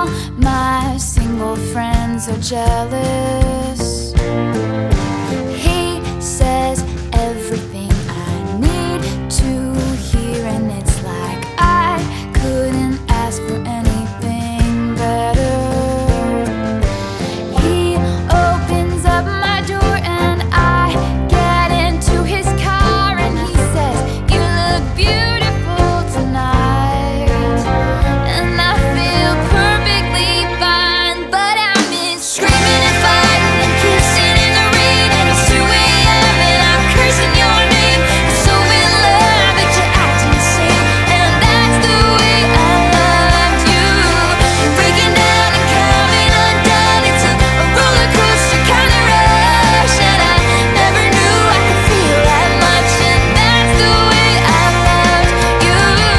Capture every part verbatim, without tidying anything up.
all my single friends are jealous. He says everything I need to hear, and it's like I couldn't ask for anything better. He opens up my door and I get into his car, and he says, "You look beautiful tonight." And I feel perfectly fine, but I'm in screaming and fighting and kissing in the rain, and it's two a m and I'm cursing your name. So in love that you're acting insane, and that's the way I loved you. Breaking down and coming undone, it's a, a roller coaster kind of rush, and I never knew I could feel that much, and that's the way I loved you.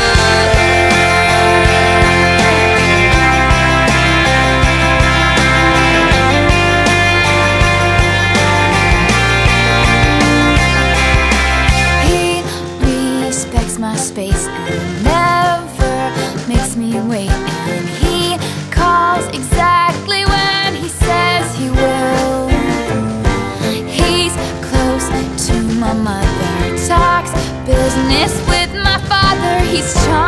He respects my space and never makes me wait, and he calls exactly when he says he will. He's close to my mother, talks business with my father. He's charming.